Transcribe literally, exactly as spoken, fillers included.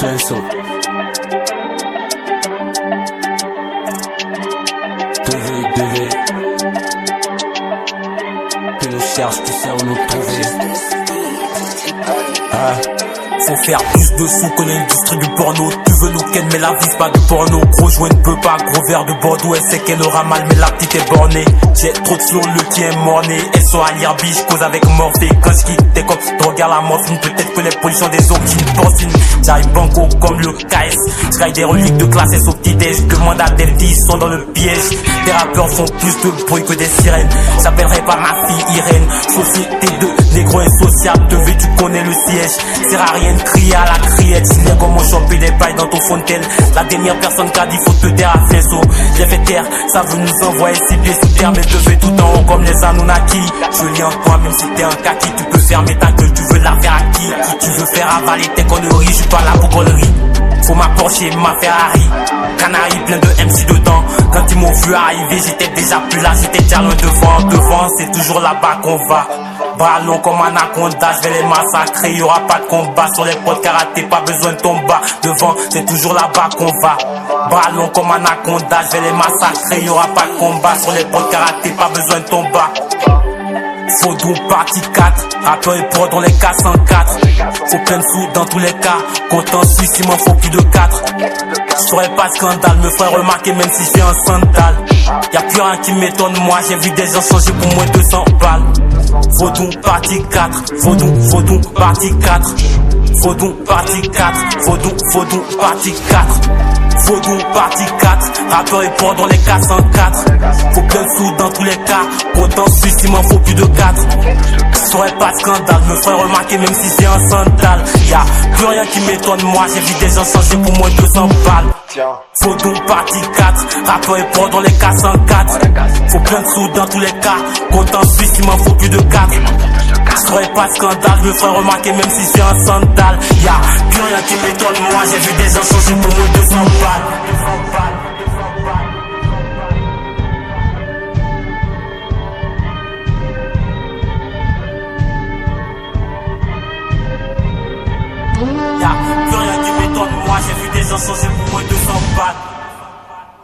Genso. Devez, devez. Tu nous cherches, tu sais où nous trouver. Ah. Faut faire plus de sous que l'industrie du porno. Tu veux nous ken mais la vise pas de porno. Gros joint ne peut pas, gros verre de Bordeaux. Elle sait qu'elle aura mal mais la petite est bornée. J'ai trop de flow, le tien est morné. Elle sont à lire biche, cause avec Morphée. Quand je quitte tes copes, tu regardes la morphine. Peut-être que les pollutions des eaux qui me porcine. J'arrive banco comme le K S. J'raille des reliques de classe S au petit-déj. Demande à Delty, ils sont dans le piège. Les rappeurs font plus de bruit que des sirènes. J'appellerai pas ma fille Irène. Société de négro insociable. Te veux, tu connais le siège. Sert à rien de crier à la criette. Si les gommes ont chopé des pailles dans ton fontaine. La dernière personne qui a dit faut te taire à Flesso. J'ai fait taire, ça veut nous envoyer six pieds sous terre. Mais je vais tout en haut comme les Anunnaki. Je lis en toi même si t'es un kaki. Tu peux fermer ta gueule, tu veux la faire à qui? Qui tu veux faire avaler tes conneries? Je suis pas là pour conneries. Faut ma Porsche et ma Ferrari. Canary plein de M C dedans. Quand ils m'ont vu arriver, j'étais déjà plus là, j'étais déjà loin devant. Devant, c'est toujours là-bas qu'on va. Bras longs comme anaconda, je vais les massacrer. Y'aura pas de combat sur les potes karaté, pas besoin de ton bas. Devant, c'est toujours là-bas qu'on va. Bras longs comme anaconda, je vais les massacrer. Y'aura pas de combat sur les potes karaté, pas besoin de ton bas. Faudou partie quatre, rappeur et pro dans les cas cent quatre. Faut plein de sous dans tous les cas, content suisse il m'en faut plus de quatre. Je ferai pas scandale, me ferai remarquer même si j'ai un sandal. Y'a plus rien qui m'étonne, moi j'ai vu des gens changer pour moins de deux cents balles. Faudou partie quatre, Faudou, Faudou partie quatre. Faudou partie quatre, Faudou, Faudou partie quatre. Faudou partie quatre, rappeur et pro dans les cas cent quatre. Faut plein de sous dans tous les cas, content suisse il m'en faut plus de quatre. Je ferai pas de scandale, me ferai remarquer même si j'ai un sandal. Y'a plus rien qui m'étonne, moi j'ai vu des gens changer pour moins de deux cents balles. Faudou partie quatre, rappeur et pro dans les cas cent quatre. Faut plein de sous dans tous les cas, content suisse il m'en faut plus de quatre. Je ferai pas de scandale, me ferai remarquer même si j'ai un sandal. Y'a plus rien qui m'étonne, moi j'ai vu des gens changer pour moins de deux cents balles. Y'a plus rien qui m'étonne, moi j'ai vu des gens changer pour moins de deux cents balles.